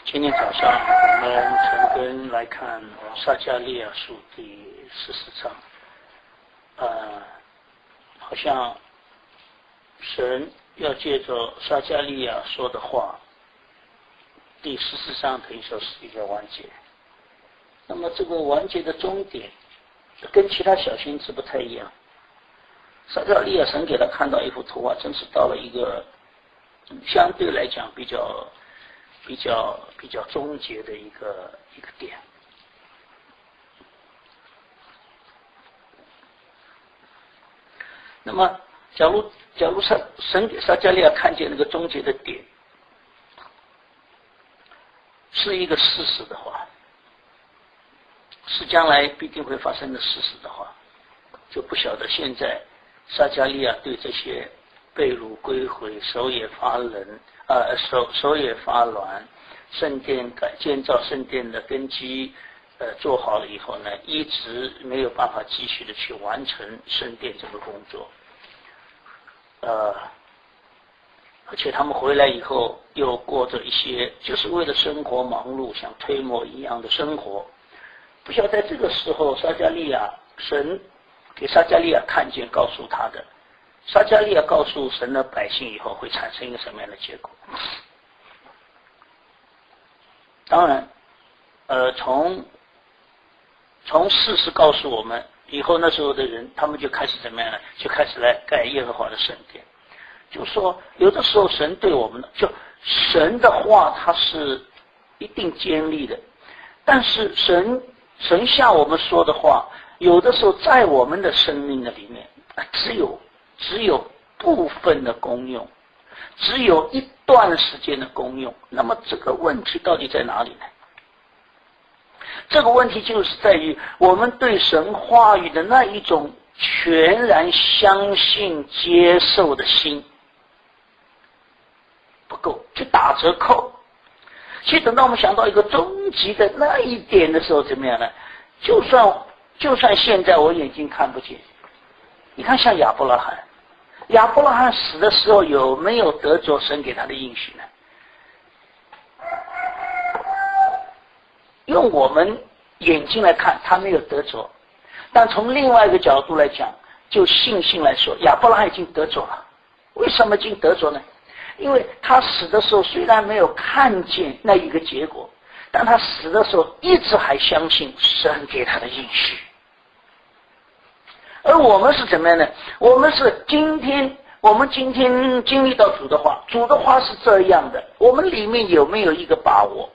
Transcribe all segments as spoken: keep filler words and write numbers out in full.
今天早上我们陈根来看撒迦利亚书第十四章，呃，好像神要借着撒迦利亚说的话，第十四章可以说是一个完结。那么这个完结的终点跟其他小先知不太一样。撒迦利亚神给他看到一幅图画，真是到了一个相对来讲比较比较比较终结的一个一个点。那么假如假如神神给撒迦利亚看见那个终结的点是一个事实的话，是将来必定会发生的事实的话，就不晓得现在撒迦利亚对这些被掳归回、手也发冷，呃，手手也发软，圣殿改建造圣殿的根基，呃，做好了以后呢，一直没有办法继续的去完成圣殿这个工作，呃，而且他们回来以后又过着一些就是为了生活忙碌，像推磨一样的生活。不晓得在这个时候，撒迦利亚神给撒迦利亚看见，告诉他的。撒迦利亚告诉神的百姓以后会产生一个什么样的结果？当然，呃，从从事实告诉我们，以后那时候的人，他们就开始怎么样呢？就开始来盖耶和华的圣殿。就说有的时候神对我们，就神的话，它是一定坚立的，但是神神向我们说的话，有的时候在我们的生命的里面，只有只有部分的功用，只有一段时间的功用。那么这个问题到底在哪里呢？这个问题就是在于我们对神话语的那一种全然相信接受的心不够，去打折扣。其实等到我们想到一个终极的那一点的时候，怎么样呢？就算就算现在我眼睛看不见，你看像亚伯拉罕，亚伯拉罕死的时候有没有得着神给他的应许呢？用我们眼睛来看，他没有得着，但从另外一个角度来讲，就信心来说，亚伯拉罕已经得着了。为什么已经得着呢？因为他死的时候虽然没有看见那一个结果，但他死的时候一直还相信神给他的应许。而我们是怎么样呢？我们是今天我们今天经历到主的话，主的话是这样的，我们里面有没有一个把握？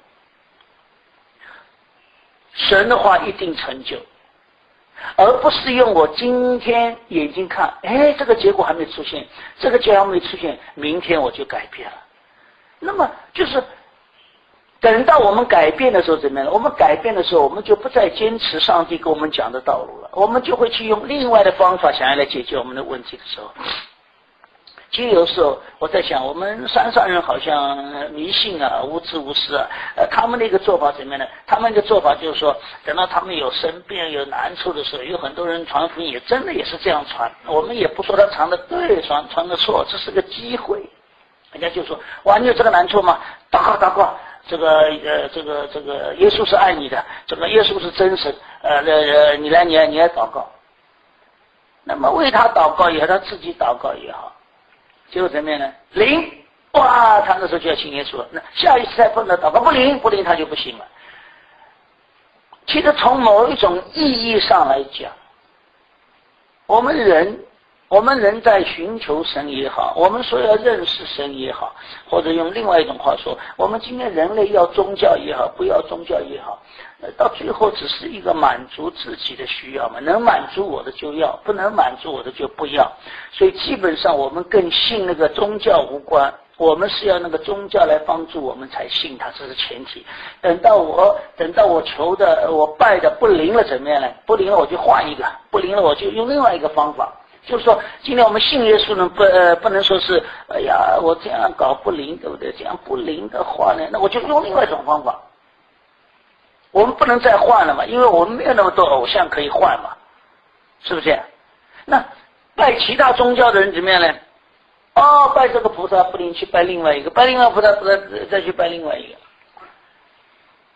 神的话一定成就，而不是用我今天眼睛看，哎，这个结果还没出现，这个结果还没出现，明天我就改变了。那么就是等到我们改变的时候怎么样？我们改变的时候，我们就不再坚持上帝给我们讲的道路了，我们就会去用另外的方法想要来解决我们的问题的时候。其实有时候我在想，我们山上人好像迷信啊，无知无识啊，呃，他们的一个做法怎么样呢？他们的做法就是说，等到他们有生病、有难处的时候，有很多人传福音，也真的也是这样传。我们也不说他传的对，传传的错，这是个机会。人家就说：“哇，你有这个难处吗？祷告祷告，这个呃，这个这个耶稣是爱你的，这个耶稣是真神，呃呃，你来你来你来祷告。”那么为他祷告也好，他自己祷告也好。结果怎么样呢？灵，哇，他那时候就要信耶稣了。那下一次再碰到祷告不灵，不灵他就不行了。其实从某一种意义上来讲，我们人，我们人在寻求神也好，我们说要认识神也好，或者用另外一种话说，我们今天人类要宗教也好，不要宗教也好，到最后只是一个满足自己的需要嘛，能满足我的就要，不能满足我的就不要。所以基本上我们跟信那个宗教无关，我们是要那个宗教来帮助我们才信它，这是前提。等到我等到我求的我拜的不灵了怎么样呢？不灵了我就换一个，不灵了我就用另外一个方法。就是说，今天我们信耶稣呢，不呃不能说是，哎呀，我这样搞不灵，对不对？这样不灵的话呢，那我就用另外一种方法。我们不能再换了嘛，因为我们没有那么多偶像可以换嘛，是不是？那拜其他宗教的人怎么样呢？哦，拜这个菩萨不灵，去拜另外一个，拜另外菩萨，菩萨再去拜另外一个。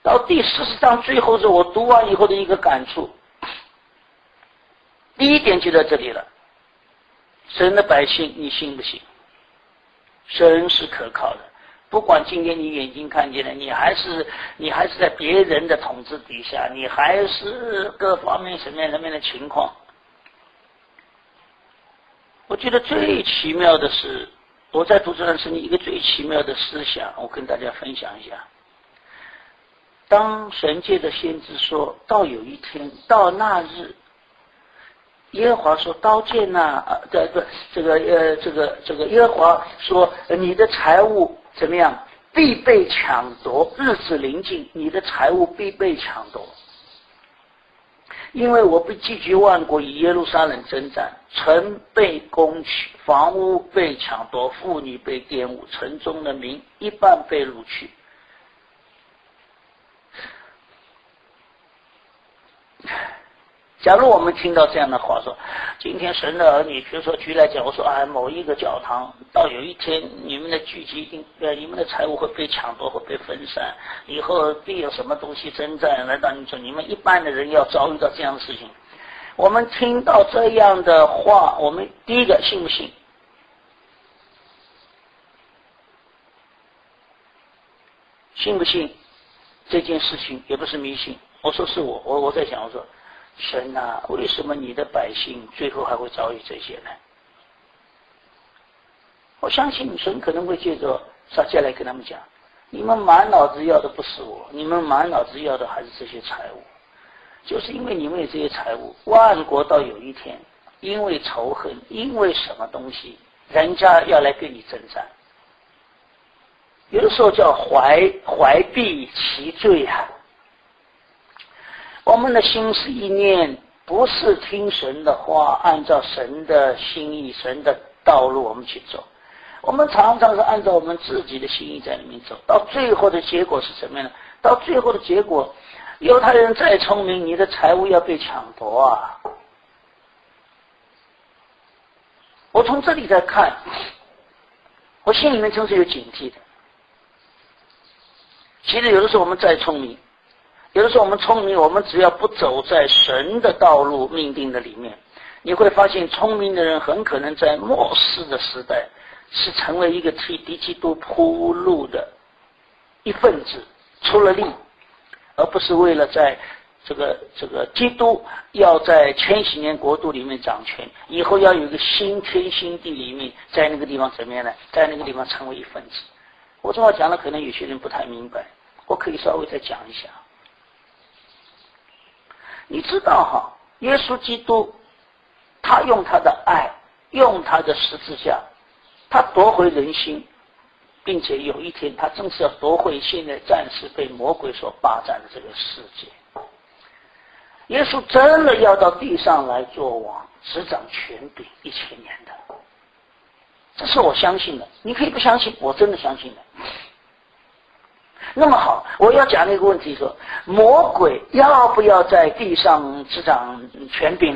到第四十章最后是我读完以后的一个感触。第一点就在这里了，神的百姓你信不信？神是可靠的，不管今天你眼睛看见了，你还是你还是在别人的统治底下，你还是各方面什么样什么样的情况。我觉得最奇妙的是，我在读这段圣经一个最奇妙的思想，我跟大家分享一下。当神界的先知说到有一天，到那日，耶和华说刀剑呐、啊，对对，这个呃，这个这个耶和华说你的财物怎么样，必被抢夺，日子临近，你的财物必被抢夺。因为我必寄居万国，以耶路撒冷征战，城被攻取，房屋被抢夺，妇女被玷污，城中的民一半被掳去。假如我们听到这样的话说，今天神的儿女，比如说举来讲，我说啊，某一个教堂到有一天你们的聚集一定呃，你们的财物会被抢夺，会被分散，以后必有什么东西征战来到你说，你们一般的人要遭遇到这样的事情。我们听到这样的话，我们第一个信不信？信不信这件事情也不是迷信。我说是我，我我在想，我说神啊，为什么你的百姓最后还会遭遇这些呢？我相信神可能会借着撒迦来跟他们讲，你们满脑子要的不是我，你们满脑子要的还是这些财物。就是因为你们有这些财物，万国到有一天因为仇恨，因为什么东西，人家要来跟你征战。有的时候叫怀怀璧其罪啊。我们的心思意念不是听神的话，按照神的心意、神的道路我们去走，我们常常是按照我们自己的心意在里面走，到最后的结果是什么样的？到最后的结果，犹太人再聪明，你的财物要被抢夺啊！我从这里在看，我心里面真是有警惕的。其实有的时候我们再聪明，有的时候我们聪明，我们只要不走在神的道路命定的里面，你会发现聪明的人很可能在末世的时代是成为一个替敌基督铺路的一份子，出了力，而不是为了在这个这个基督要在千禧年国度里面掌权，以后要有一个新天新地里面，在那个地方怎么样呢？在那个地方成为一份子。我这话讲了，可能有些人不太明白，我可以稍微再讲一下。你知道哈，耶稣基督他用他的爱，用他的十字架，他夺回人心，并且有一天他正是要夺回现在暂时被魔鬼所霸占的这个世界。耶稣真的要到地上来做王，执掌权柄一千年的，这是我相信的。你可以不相信，我真的相信的。那么好，我要讲那个问题说，魔鬼要不要在地上执掌权柄呢？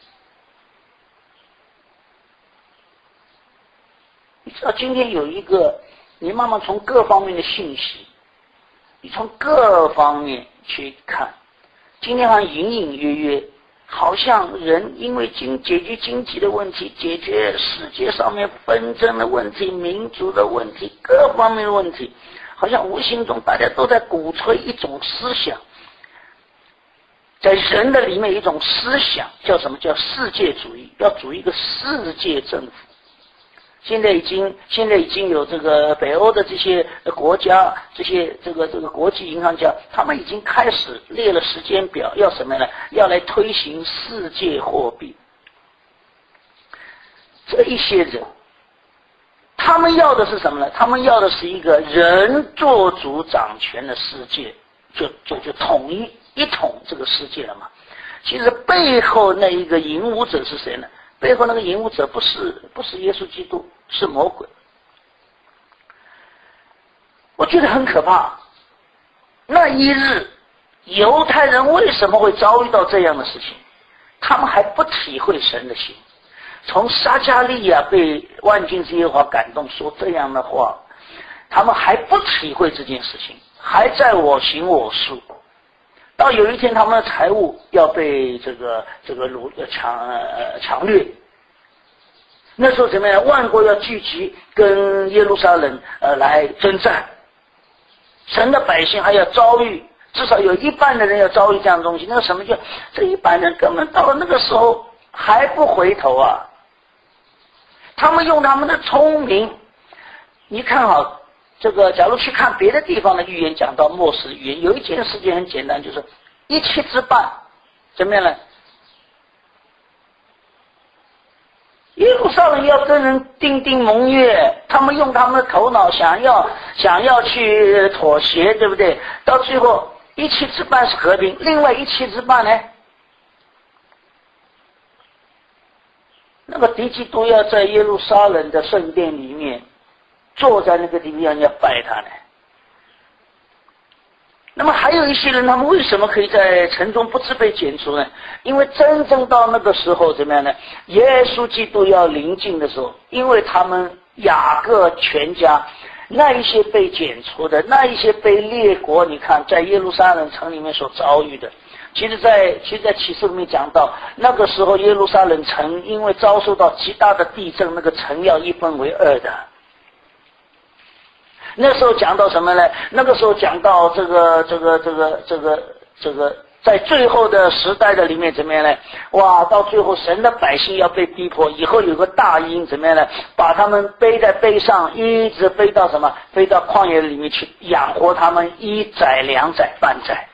你知道今天有一个，你慢慢从各方面的信息，你从各方面去看，今天好像隐隐约约，好像人因为经解决经济的问题，解决世界上面纷争的问题，民族的问题，各方面的问题，好像无形中大家都在鼓吹一种思想，在人的里面有一种思想叫什么？叫世界主义，要组一个世界政府。现在已经现在已经有这个北欧的这些国家，这些这个这个国际银行家，他们已经开始列了时间表，要什么呢？要来推行世界货币。这一些人，他们要的是什么呢？他们要的是一个人做主掌权的世界，就就就统一一统这个世界了嘛。其实背后那一个引武者是谁呢？背后那个引武者不是不是耶稣基督，是魔鬼。我觉得很可怕。那一日，犹太人为什么会遭遇到这样的事情？他们还不体会神的心。从撒迦利亚被万军之耶和华感动说这样的话， 他们还不体会这件事情，还在我行我素。到有一天他们的财物要被这个这个掳抢呃抢掠，那时候怎么样？万国要聚集跟耶路撒冷呃来征战，神的百姓还要遭遇，至少有一半的人要遭遇这样的东西。那个什么叫这一般人根本到了那个时候还不回头啊？他们用他们的聪明，你看好这个，假如去看别的地方的预言，讲到末世预言，有一件事情很简单，就是一气之半，怎么样呢？耶路撒冷要跟人订订盟约，他们用他们的头脑想要想要去妥协，对不对？到最后一气之半是和平，另外一气之半呢，那个敌基督要在耶路撒冷的圣殿里面坐在那个地方要拜他呢。那么还有一些人，他们为什么可以在城中不知被剪除呢？因为真正到那个时候怎么样呢？耶稣基督要临近的时候，因为他们雅各全家那一些被剪除的，那一些被列国，你看在耶路撒冷城里面所遭遇的，其实在其实在启示里面讲到，那个时候耶路撒冷城因为遭受到极大的地震，那个城要一分为二的。那时候讲到什么呢？那个时候讲到这个这个这个这个这个在最后的时代的里面怎么样呢？哇，到最后神的百姓要被逼迫，以后有个大鹰怎么样呢？把他们背在背上，一直飞到什么？飞到旷野里面去养活他们一载两载半载。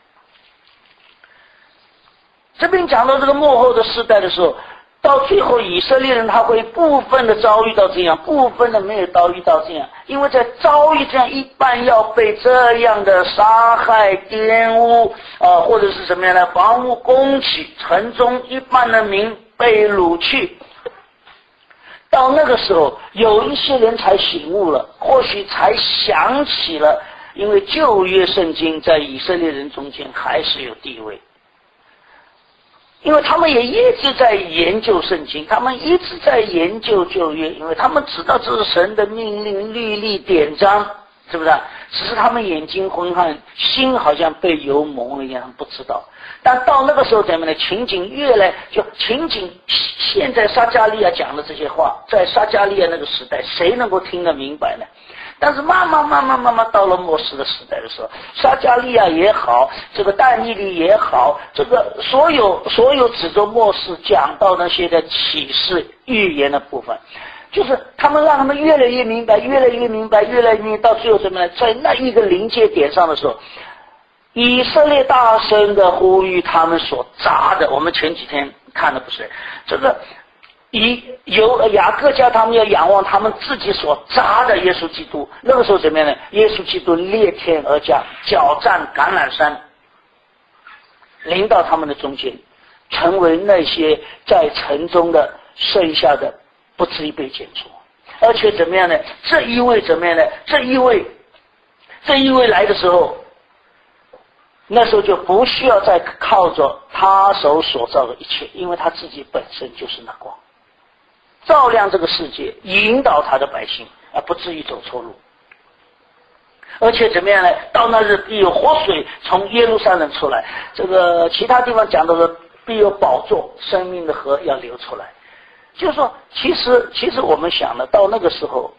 这边讲到这个末后的时代的时候，到最后以色列人他会部分的遭遇到这样，部分的没有遭遇到这样，因为在遭遇这样一半要被这样的杀害玷污啊，或者是什么样的房屋攻起，城中一半的民被掳去。到那个时候有一些人才醒悟了，或许才想起了，因为旧约圣经在以色列人中间还是有地位，因为他们也一直在研究圣经，他们一直在研究旧约，因为他们知道这是神的命令、律例、典章，是不是？只是他们眼睛昏暗，心好像被油蒙了一样，不知道。但到那个时候怎么呢？情景越来就情景，现在撒迦利亚讲的这些话，在撒迦利亚那个时代，谁能够听得明白呢？但是慢慢慢慢慢慢到了末世的时代的时候，撒迦利亚也好，这个但以理也好，这个所有所有指着末世讲到那些的启示预言的部分，就是他们让他们越来越明白，越来越明白，越来越明白，到最后怎么呢？在那一个临界点上的时候，以色列大声的呼吁他们所砸的，我们前几天看的不是这个。以由雅各家他们要仰望他们自己所扎的耶稣基督，那个时候怎么样呢？耶稣基督裂天而降，脚占橄榄山，临到他们的中间，成为那些在城中的剩下的不至于被剪除。而且怎么样呢？这一位怎么样呢？这一位这一位来的时候，那时候就不需要再靠着他手所造的一切，因为他自己本身就是那光，照亮这个世界，引导他的百姓，而不至于走错路。而且怎么样呢？到那日必有活水从耶路撒冷出来。这个其他地方讲到的必有宝座，生命的河要流出来。就是说，其实其实我们想了，到那个时候，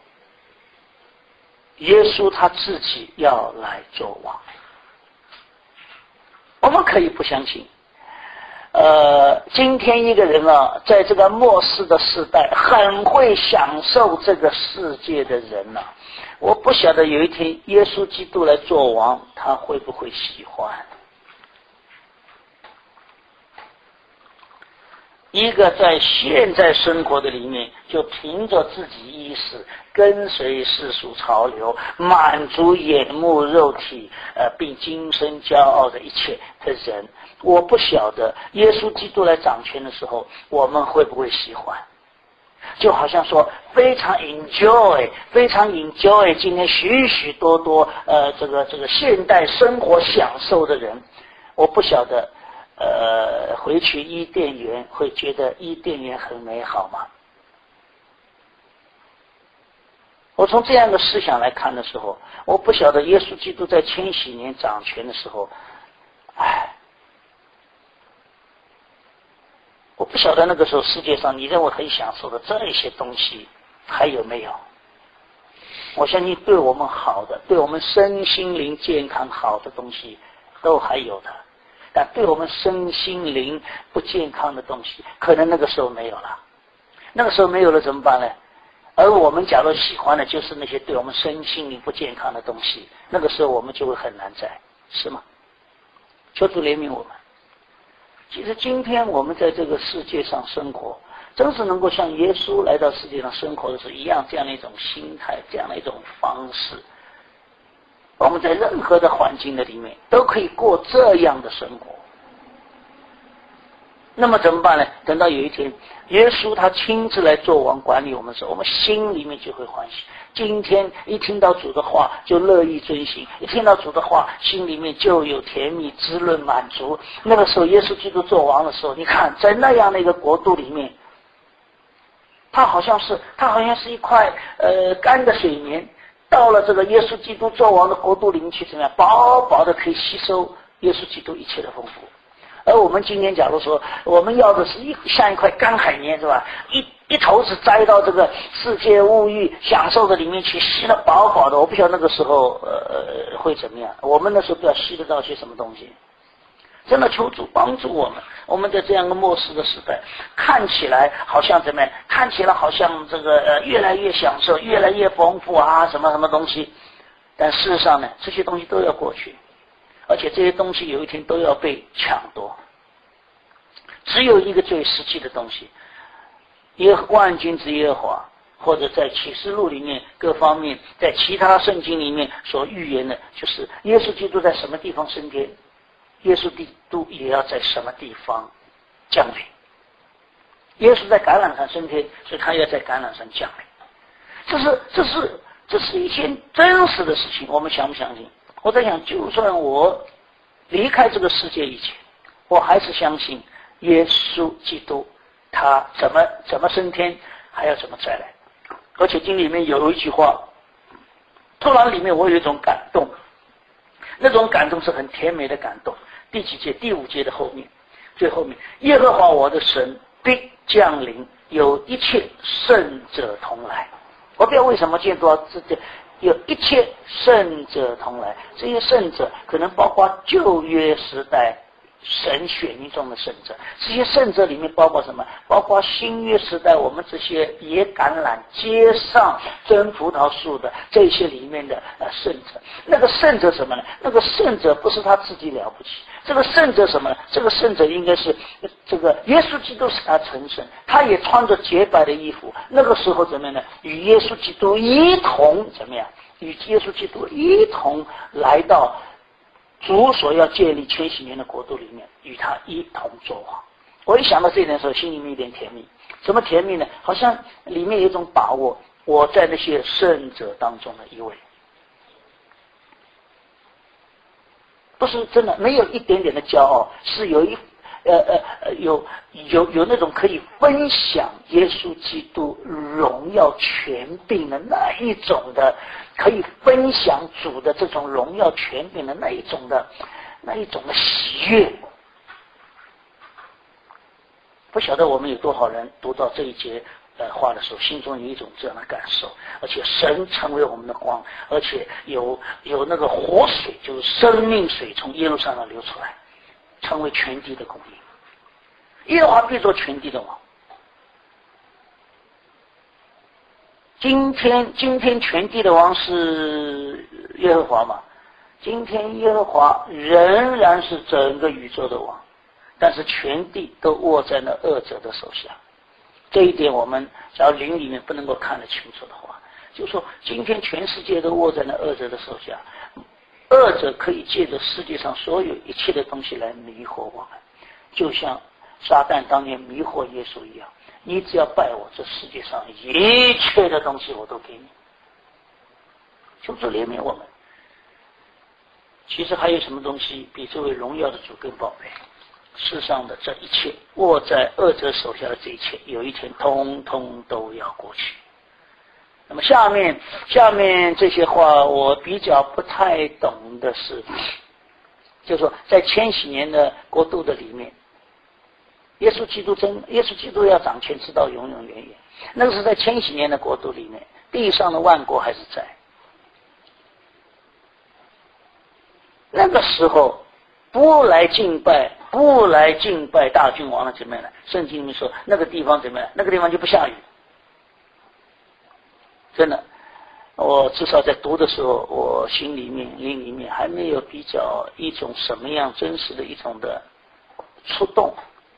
耶稣他自己要来做王。我们可以不相信。呃，今天一个人啊，在这个末世的时代，很会享受这个世界的人啊，我不晓得有一天耶稣基督来做王，他会不会喜欢？一个在现在生活的里面，就凭着自己意识跟随世俗潮流，满足眼目肉体呃，并今生骄傲的一切的人，我不晓得耶稣基督来掌权的时候，我们会不会喜欢？就好像说非常 enjoy 非常 enjoy 今天许许多多呃这个这个现代生活享受的人，我不晓得呃，回去伊甸园会觉得伊甸园很美好吗？ 我从这样的思想来看的时候，我不晓得耶稣基督在千禧年掌权的时候，哎，我不晓得那个时候世界上你认为很享受的这一些东西还有没有。我相信对我们好的，对我们身心灵健康好的东西都还有的，但对我们身心灵不健康的东西可能那个时候没有了。那个时候没有了怎么办呢？而我们假如喜欢的就是那些对我们身心灵不健康的东西，那个时候我们就会很难在，是吗？求主怜悯我们。其实今天我们在这个世界上生活，真是能够像耶稣来到世界上生活的时候一样，这样的一种心态，这样的一种方式，我们在任何的环境的里面都可以过这样的生活。那么怎么办呢？等到有一天耶稣他亲自来做王管理我们的时候，我们心里面就会欢喜。今天一听到主的话就乐意遵行，一听到主的话心里面就有甜蜜滋润满足。那个时候耶稣基督做王的时候，你看在那样的一个国度里面，他好像是他好像是一块呃干的水绵，到了这个耶稣基督做王的国度里面去，怎么样饱饱的可以吸收耶稣基督一切的丰富。而我们今天假如说我们要的是一像一块干海绵，是吧？一一头子栽到这个世界物欲享受的里面去，吸得饱饱的，我不晓得那个时候呃会怎么样。我们那时候不知道吸得到些什么东西。真的求主帮助我们，我们在这样一个末世的时代，看起来好像怎么样？看起来好像这个呃越来越享受，越来越丰富啊，什么什么东西。但事实上呢，这些东西都要过去。而且这些东西有一天都要被抢夺。只有一个最实际的东西，耶和万军之耶和华，或者在启示录里面各方面，在其他圣经里面所预言的，就是耶稣基督在什么地方升天，耶稣基督也要在什么地方降临。耶稣在橄榄山升天，所以他要在橄榄山降临。这是这是这是一件真实的事情，我们相不相信？我在想，就算我离开这个世界以前，我还是相信耶稣基督他怎么怎么升天，还要怎么再来。而且经里面有一句话，突然里面我有一种感动，那种感动是很甜美的感动。第几节？第五节的后面，最后面，耶和华我的神必降临，有一切圣者同来。我不知道为什么见到这这有一切圣者同来，这些圣者可能包括旧约时代神选一中的圣者，这些圣者里面包括什么？包括新约时代我们这些野橄榄街上真葡萄树的这些里面的呃圣者。那个圣者什么呢？那个圣者不是他自己了不起，这个圣者什么呢？这个圣者应该是这个耶稣基督是他成圣，他也穿着洁白的衣服。那个时候怎么样呢？与耶稣基督一同怎么样？与耶稣基督一同来到主所要建立千禧年的国度里面，与他一同作王。我一想到这一点的时候，心里面有点甜蜜。什么甜蜜呢？好像里面有一种把握，我在那些圣者当中的一位，不是真的没有一点点的骄傲，是有一呃呃有有有那种可以分享耶稣基督荣耀权柄的那一种的，可以分享主的这种荣耀权柄的那一种的那一种的喜悦。不晓得我们有多少人读到这一节呃话的时候，心中有一种这样的感受，而且神成为我们的光，而且有有那个活水，就是生命水从耶路撒冷流出来，成为全地的供应。耶和华必做全地的王。今天今天全地的王是耶和华嘛？今天耶和华仍然是整个宇宙的王，但是全地都握在那恶者的手下。这一点我们只要灵里面不能够看得清楚的话，就是说今天全世界都握在那恶者的手下，恶者可以借着世界上所有一切的东西来迷惑我们，就像撒旦当年迷惑耶稣一样，你只要拜我，这世界上一切的东西我都给你。求主怜悯我们。其实还有什么东西比这位荣耀的主更宝贝？世上的这一切握在恶者手下的这一切，有一天通通都要过去。 那么下面下面这些话我比较不太懂的是，就是说在千禧年的国度的里面，耶稣基督真耶稣基督要掌权直到永永远远，那个是在千禧年的国度里面，地上的万国还是在。那个时候不来敬拜不来敬拜大君王了怎么样呢？圣经里面说那个地方怎么样？那个地方就不下雨。真的，我至少在读的时候，我心里面灵里面还没有比较一种什么样真实的一种的触动。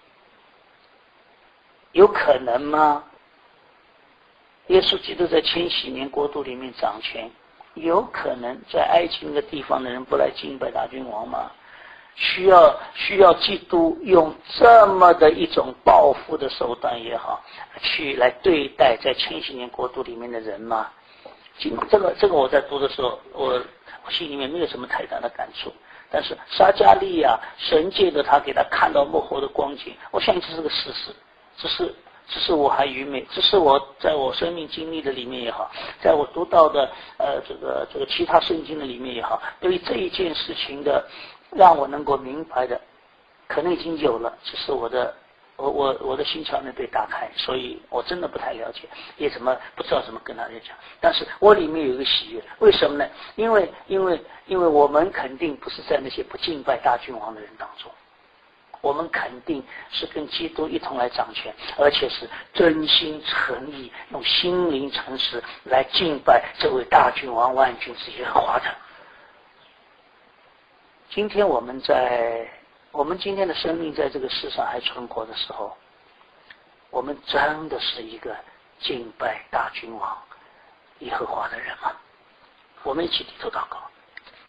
有可能吗？耶稣基督在千禧年国度里面掌权，有可能在埃及那个地方的人不来敬拜大君王吗？需要需要基督用这么的一种报复的手段也好，去来对待在千禧年国度里面的人吗？这个这个我在读的时候，我我心里面没有什么太大的感触。但是撒迦利亚神借着他给他看到幕后的光景，我相信这是个事实，只是只是我还愚昧，只是我在我生命经历的里面也好，在我读到的呃这个这个其他圣经的里面也好，对于这一件事情的让我能够明白的，可能已经有了，只是我的我我我的心窍没被打开，所以我真的不太了解，也怎么不知道怎么跟大家讲。但是我里面有一个喜悦，为什么呢？因为因为因为我们肯定不是在那些不敬拜大君王的人当中，我们肯定是跟基督一同来掌权，而且是真心诚意，用心灵诚实来敬拜这位大君王万军之耶和华的。今天我们在我们今天的生命在这个世上还存活的时候，我们真的是一个敬拜大君王耶和华的人吗？我们一起低头祷告。